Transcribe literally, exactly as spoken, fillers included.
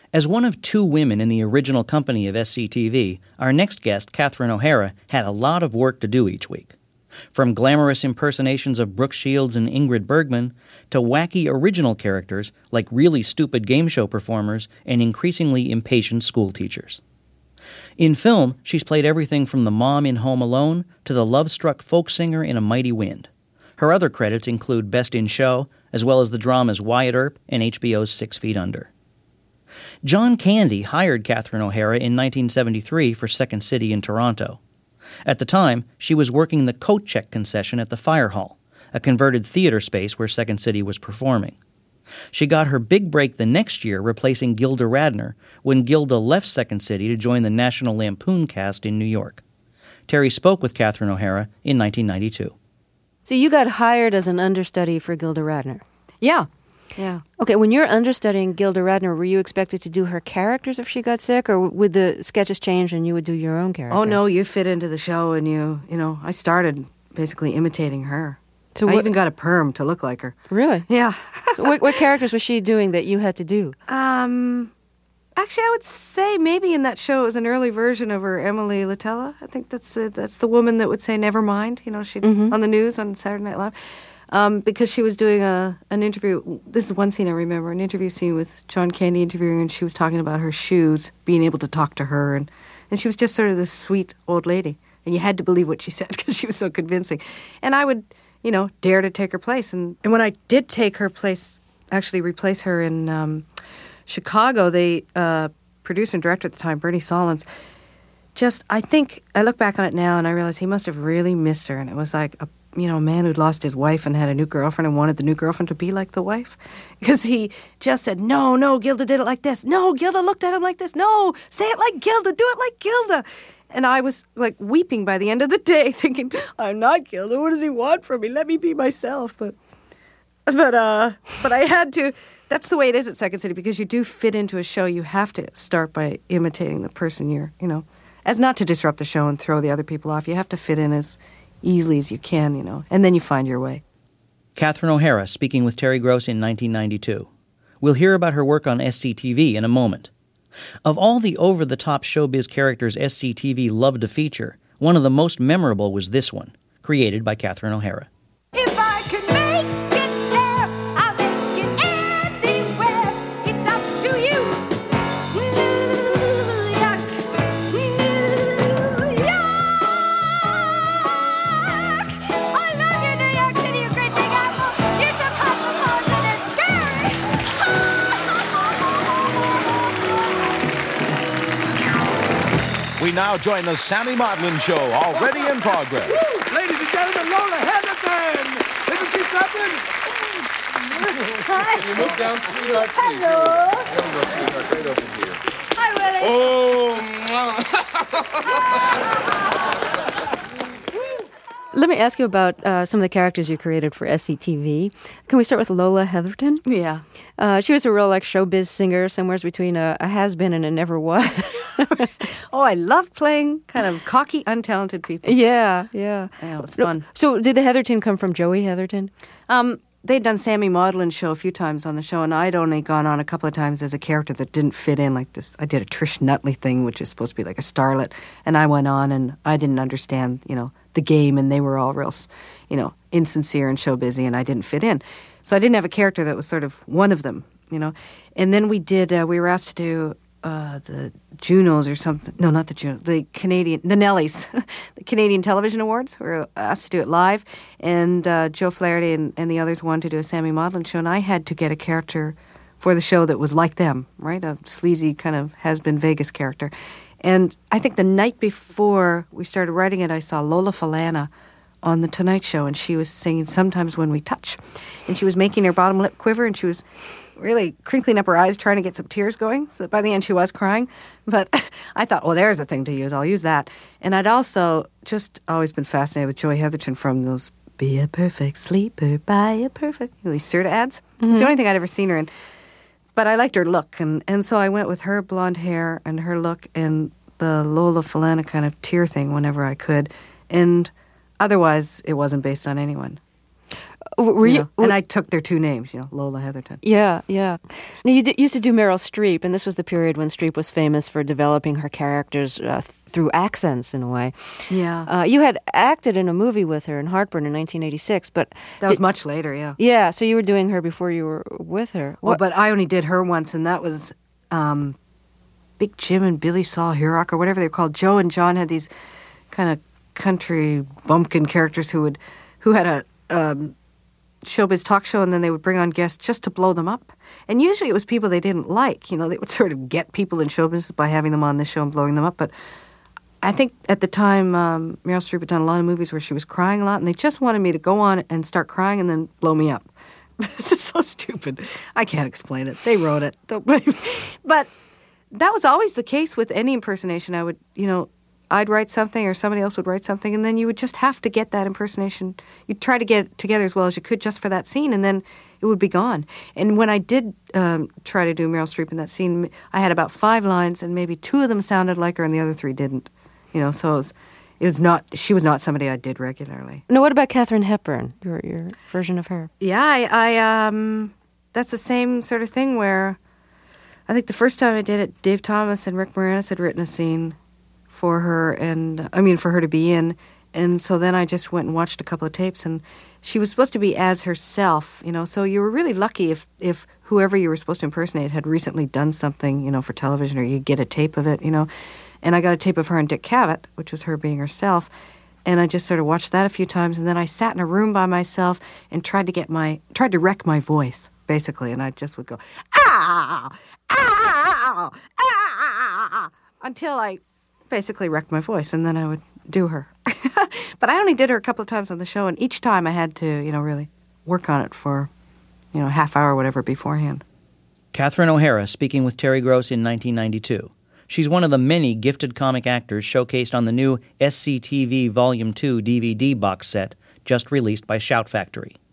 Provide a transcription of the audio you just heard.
As one of two women in the original company of S C T V, our next guest, Catherine O'Hara, had a lot of work to do each week. From glamorous impersonations of Brooke Shields and Ingrid Bergman to wacky original characters like really stupid game show performers and increasingly impatient school teachers. In film, she's played everything from the mom in Home Alone to the love-struck folk singer in A Mighty Wind. Her other credits include Best in Show, as well as the dramas Wyatt Earp and H B O's Six Feet Under. John Candy hired Catherine O'Hara in nineteen seventy-three for Second City in Toronto. At the time, she was working the coat check concession at the Fire Hall, a converted theater space where Second City was performing. She got her big break the next year replacing Gilda Radner when Gilda left Second City to join the National Lampoon cast in New York. Terry spoke with Catherine O'Hara in nineteen ninety-two. So you got hired as an understudy for Gilda Radner? Yeah. Yeah. Okay, when you're understudying Gilda Radner, were you expected to do her characters if she got sick, or would the sketches change and you would do your own characters? Oh, no, you fit into the show and you, you know, I started basically imitating her. So I what, even got a perm to look like her. Really? Yeah. So what, what characters was she doing that you had to do? Um, actually, I would say maybe in that show it was an early version of her, Emily Latella. I think that's the, that's the woman that would say "never mind." You know, she Mhm. on the news on Saturday Night Live, um, because she was doing a an interview. This is one scene I remember, an interview scene with John Candy interviewing, and she was talking about her shoes, being able to talk to her, and and she was just sort of this sweet old lady, and you had to believe what she said because she was so convincing, and I would, you know, dare to take her place, and and when I did take her place, actually replace her in Um, Chicago, the uh, producer and director at the time, Bernie Solins, just, I think, I look back on it now and I realize he must have really missed her. And it was like, a, you know, a man who'd lost his wife and had a new girlfriend and wanted the new girlfriend to be like the wife. Because he just said, no, no, Gilda did it like this. No, Gilda looked at him like this. No, say it like Gilda. Do it like Gilda. And I was, like, weeping by the end of the day, thinking, I'm not Gilda. What does he want from me? Let me be myself. But, but, uh, but I had to... That's the way it is at Second City, because you do fit into a show. You have to start by imitating the person you're, you know, as not to disrupt the show and throw the other people off. You have to fit in as easily as you can, you know, and then you find your way. Catherine O'Hara speaking with Terry Gross in nineteen ninety-two. We'll hear about her work on S C T V in a moment. Of all the over-the-top showbiz characters S C T V loved to feature, one of the most memorable was this one, created by Catherine O'Hara. If I could make it there, I'll make it anywhere. It's up to you. New York, New York. I love you, New York City, you great big apple. You're so cosmopolitan and scary. We now join the Sammy Maudlin Show, already in progress. Woo! Ladies and gentlemen, Lola Heatherton! Isn't she something? Can you move down, sweetheart, please? Hello. Here we go, sweetheart, right over here. Hi, Willie. Oh, Let me ask you about uh, some of the characters you created for S C T V. Can we start with Lola Heatherton? Yeah. Uh, she was a real like showbiz singer, somewhere between a, a has-been and a never was. Oh, I love playing kind of cocky, untalented people. yeah, yeah. Yeah, it was fun. So did the Heatherton come from Joey Heatherton? Um, they'd done Sammy Maudlin's show a few times on the show, and I'd only gone on a couple of times as a character that didn't fit in like this. I did a Trish Nutley thing, which is supposed to be like a starlet, and I went on, and I didn't understand, you know, the game, and they were all real, you know, insincere and showbizzy, and I didn't fit in. So I didn't have a character that was sort of one of them, you know. And then we did, uh, we were asked to do uh, the Junos or something. No, not the Junos, the Canadian, the Nellies, the Canadian Television Awards. We were asked to do it live, and uh, Joe Flaherty and, and the others wanted to do a Sammy Maudlin show, and I had to get a character for the show that was like them, right? A sleazy kind of has-been Vegas character. And I think the night before we started writing it, I saw Lola Falana on The Tonight Show, and she was singing Sometimes When We Touch. And she was making her bottom lip quiver, and she was really crinkling up her eyes, trying to get some tears going. So by the end, she was crying. But I thought, oh, there's a thing to use. I'll use that. And I'd also just always been fascinated with Joey Heatherton from those Be a Perfect Sleeper, Buy a Perfect, you know, these Serta ads. Mm-hmm. It's the only thing I'd ever seen her in. But I liked her look, and, and so I went with her blonde hair and her look and the Lola Falana kind of tear thing whenever I could. And otherwise, it wasn't based on anyone. W- Were you you? know, and I took their two names, you know, Lola Heatherton. Yeah, yeah. Now, you d- used to do Meryl Streep, and this was the period when Streep was famous for developing her characters uh, through accents, in a way. Yeah. Uh, you had acted in a movie with her in Heartburn in nineteen eighty-six, but That was did- much later, yeah. yeah. So you were doing her before you were with her. Well, What- but I only did her once, and that was um, Big Jim and Billy Saul Hurock, or whatever they're called. Joe and John had these kind of country bumpkin characters who would, who had a um, showbiz talk show, and then they would bring on guests just to blow them up. And usually it was people they didn't like. You know, they would sort of get people in show business by having them on the show and blowing them up. But I think at the time, um, Meryl Streep had done a lot of movies where she was crying a lot, and they just wanted me to go on and start crying and then blow me up. This is so stupid. I can't explain it. They wrote it. Don't blame me. But that was always the case with any impersonation. I would, you know, I'd write something or somebody else would write something, and then you would just have to get that impersonation. You'd try to get it together as well as you could just for that scene, and then it would be gone. And when I did um, try to do Meryl Streep in that scene, I had about five lines, and maybe two of them sounded like her, and the other three didn't. You know, so it was, it was not. She was not somebody I did regularly. no, what about Katharine Hepburn? Your your version of her? Yeah, I, I um, that's the same sort of thing where I think the first time I did it, Dave Thomas and Rick Moranis had written a scene for her, and I mean for her to be in, and so then I just went and watched a couple of tapes, and she was supposed to be as herself, you know. So you were really lucky if if whoever you were supposed to impersonate had recently done something, you know, for television, or you get a tape of it, you know. And I got a tape of her and Dick Cavett, which was her being herself. And I just sort of watched that a few times. And then I sat in a room by myself and tried to get my, tried to wreck my voice, basically. And I just would go, ah, ah, ah, until I basically wrecked my voice. And then I would do her. But I only did her a couple of times on the show. And each time I had to, you know, really work on it for, you know, a half hour or whatever beforehand. Catherine O'Hara speaking with Terry Gross in nineteen ninety-two. She's one of the many gifted comic actors showcased on the new S C T V Volume two D V D box set just released by Shout Factory.